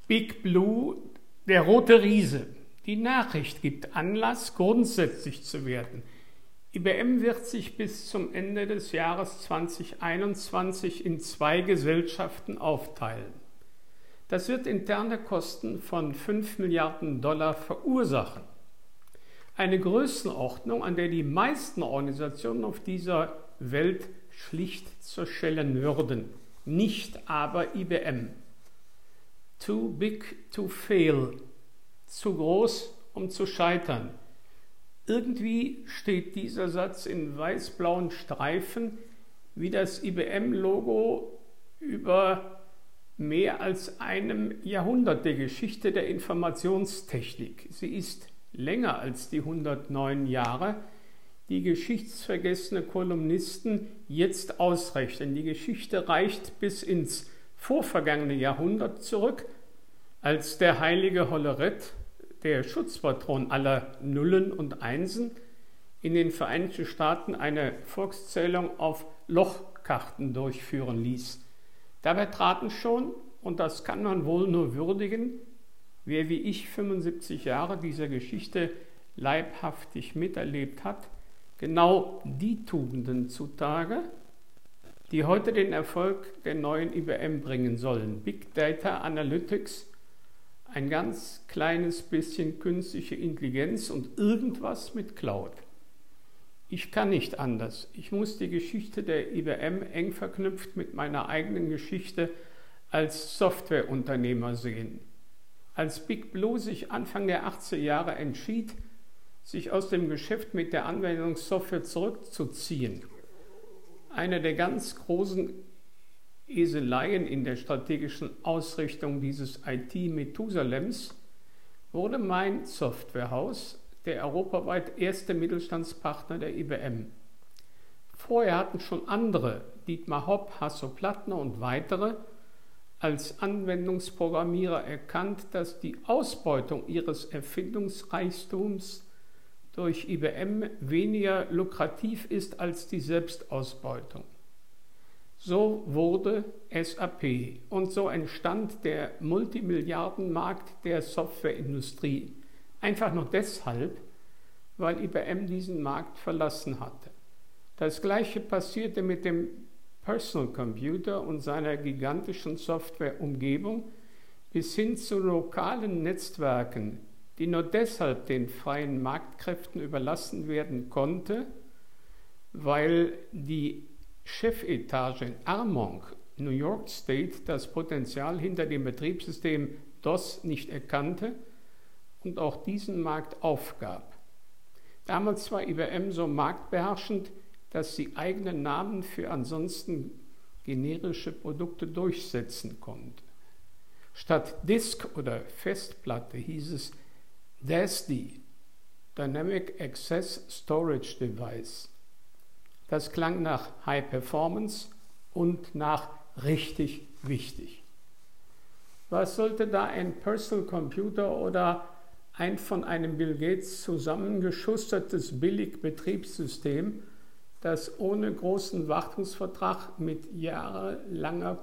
Big Blue, der rote Riese. Die Nachricht gibt Anlass, grundsätzlich zu werden. IBM wird sich bis zum Ende des Jahres 2021 in 2 Gesellschaften aufteilen. Das wird interne Kosten von $5 Milliarden verursachen. Eine Größenordnung, an der die meisten Organisationen auf dieser Welt schlicht zerschellen würden. Nicht aber IBM. Too big to fail. Zu groß, um zu scheitern. Irgendwie steht dieser Satz in weiß-blauen Streifen wie das IBM-Logo über mehr als einem Jahrhundert der Geschichte der Informationstechnik. Sie ist länger als die 109 Jahre, die geschichtsvergessene Kolumnisten jetzt ausrechnen. Die Geschichte reicht bis ins vorvergangene Jahrhundert zurück, als der heilige Hollerith, der Schutzpatron aller Nullen und Einsen, in den Vereinigten Staaten eine Volkszählung auf Lochkarten durchführen ließ. Dabei traten schon, und das kann man wohl nur würdigen, wer wie ich 75 Jahre dieser Geschichte leibhaftig miterlebt hat, genau die Tugenden zutage, die heute den Erfolg der neuen IBM bringen sollen. Big Data Analytics, ein ganz kleines bisschen künstliche Intelligenz und irgendwas mit Cloud. Ich kann nicht anders. Ich muss die Geschichte der IBM eng verknüpft mit meiner eigenen Geschichte als Softwareunternehmer sehen. Als Big Blue sich Anfang der 80er Jahre entschied, sich aus dem Geschäft mit der Anwendungssoftware zurückzuziehen, eine der ganz großen Eseleien in der strategischen Ausrichtung dieses IT-Methusalems, wurde mein Softwarehaus der europaweit erste Mittelstandspartner der IBM. Vorher hatten schon andere, Dietmar Hopp, Hasso Plattner und weitere, als Anwendungsprogrammierer erkannt, dass die Ausbeutung ihres Erfindungsreichtums durch IBM weniger lukrativ ist als die Selbstausbeutung. So wurde SAP und so entstand der Multimilliardenmarkt der Softwareindustrie. Einfach nur deshalb, weil IBM diesen Markt verlassen hatte. Das Gleiche passierte mit dem Personal Computer und seiner gigantischen Softwareumgebung bis hin zu lokalen Netzwerken, die nur deshalb den freien Marktkräften überlassen werden konnte, weil die Chefetage in Armonk, New York State, das Potenzial hinter dem Betriebssystem DOS nicht erkannte und auch diesen Markt aufgab. Damals war IBM so marktbeherrschend, dass sie eigene Namen für ansonsten generische Produkte durchsetzen konnte. Statt Disk oder Festplatte hieß es DASD, Dynamic Access Storage Device. Das klang nach High Performance und nach richtig wichtig. Was sollte da ein Personal Computer oder ein von einem Bill Gates zusammengeschustertes Billigbetriebssystem, das ohne großen Wartungsvertrag mit jahrelanger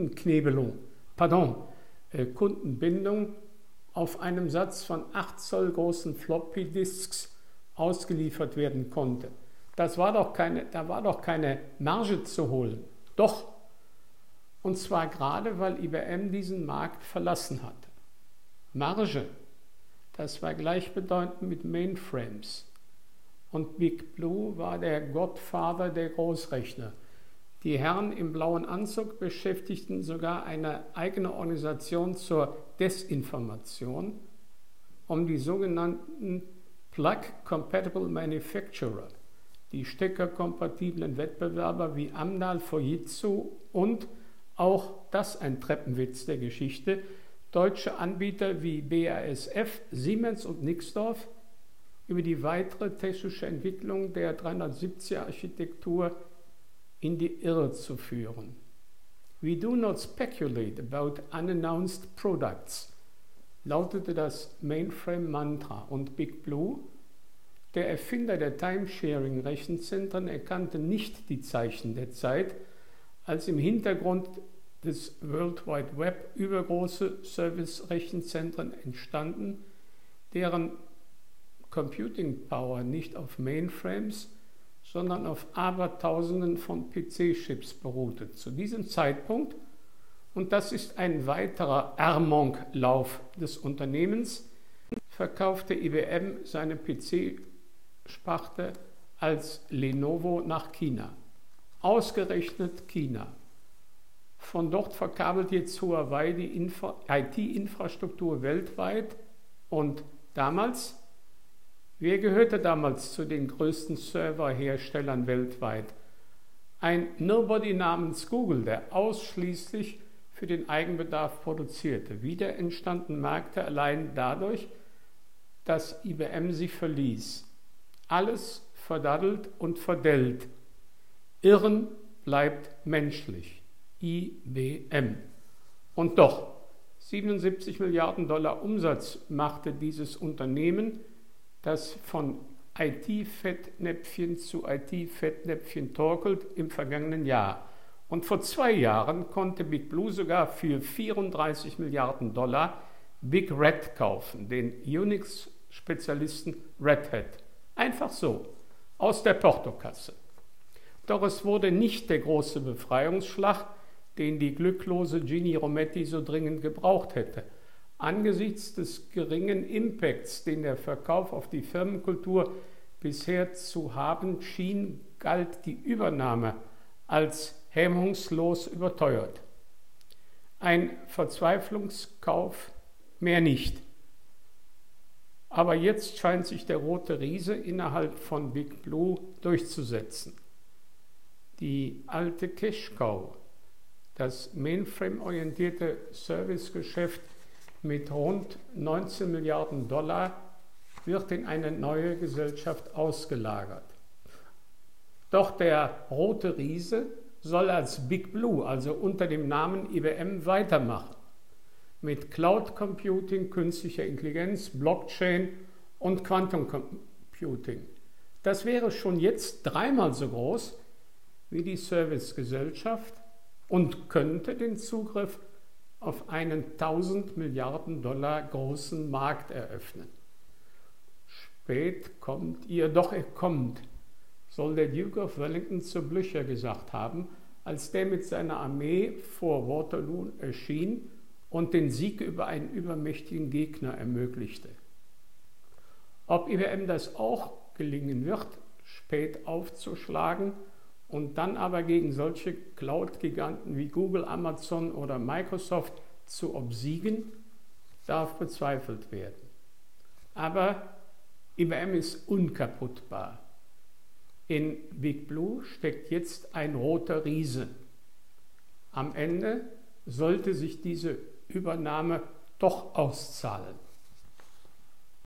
Kundenbindung auf einem Satz von 8 Zoll großen Floppy-Disks ausgeliefert werden konnte. Da war doch keine Marge zu holen. Doch, und zwar gerade, weil IBM diesen Markt verlassen hatte. Marge, das war gleichbedeutend mit Mainframes. Und Big Blue war der Godfather der Großrechner. Die Herren im blauen Anzug beschäftigten sogar eine eigene Organisation zur Desinformation, um die sogenannten Plug-Compatible Manufacturer, die steckerkompatiblen Wettbewerber wie Amdahl, Fujitsu und, auch das ein Treppenwitz der Geschichte, deutsche Anbieter wie BASF, Siemens und Nixdorf über die weitere technische Entwicklung der 370er-Architektur in die Irre zu führen. We do not speculate about unannounced products, lautete das Mainframe-Mantra, und Big Blue, der Erfinder der Timesharing-Rechenzentren, erkannte nicht die Zeichen der Zeit, als im Hintergrund des World Wide Web übergroße Service-Rechenzentren entstanden, deren Computing Power nicht auf Mainframes, sondern auf Abertausenden von PC-Chips beruhte. Zu diesem Zeitpunkt, und das ist ein weiterer Amonklauf des Unternehmens, verkaufte IBM seine PC-Sparte als Lenovo nach China. Ausgerechnet China. Von dort verkabelt jetzt Huawei die IT-Infrastruktur weltweit. Und damals, wer gehörte damals zu den größten Serverherstellern weltweit? Ein Nobody namens Google, der ausschließlich für den Eigenbedarf produzierte. Wieder entstanden Märkte allein dadurch, dass IBM sie verließ. Alles verdaddelt und verdellt. Irren bleibt menschlich. IBM. Und doch, 77 Milliarden Dollar Umsatz machte dieses Unternehmen, das von IT-Fettnäpfchen zu IT-Fettnäpfchen torkelt im vergangenen Jahr. Und vor 2 Jahren konnte Big Blue sogar für 34 Milliarden Dollar Big Red kaufen, den Unix-Spezialisten Red Hat. Einfach so, aus der Portokasse. Doch es wurde nicht der große Befreiungsschlag, den die glücklose Ginny Rometty so dringend gebraucht hätte. Angesichts des geringen Impacts, den der Verkauf auf die Firmenkultur bisher zu haben schien, galt die Übernahme als hemmungslos überteuert. Ein Verzweiflungskauf, mehr nicht. Aber jetzt scheint sich der rote Riese innerhalb von Big Blue durchzusetzen. Die alte Cash-Cow, das Mainframe-orientierte Servicegeschäft mit rund 19 Milliarden Dollar, wird in eine neue Gesellschaft ausgelagert. Doch der rote Riese soll als Big Blue, also unter dem Namen IBM, weitermachen. Mit Cloud Computing, künstlicher Intelligenz, Blockchain und Quantum Computing. Das wäre schon jetzt 3-mal so groß wie die Servicegesellschaft und könnte den Zugriff auf einen 1000 Milliarden Dollar großen Markt eröffnen. Spät kommt ihr, doch er kommt, soll der Duke of Wellington zu Blücher gesagt haben, als der mit seiner Armee vor Waterloo erschien und den Sieg über einen übermächtigen Gegner ermöglichte. Ob IBM das auch gelingen wird, spät aufzuschlagen und dann aber gegen solche Cloud-Giganten wie Google, Amazon oder Microsoft zu obsiegen, darf bezweifelt werden. Aber IBM ist unkaputtbar. In Big Blue steckt jetzt ein roter Riese. Am Ende sollte sich diese Übernahme doch auszahlen.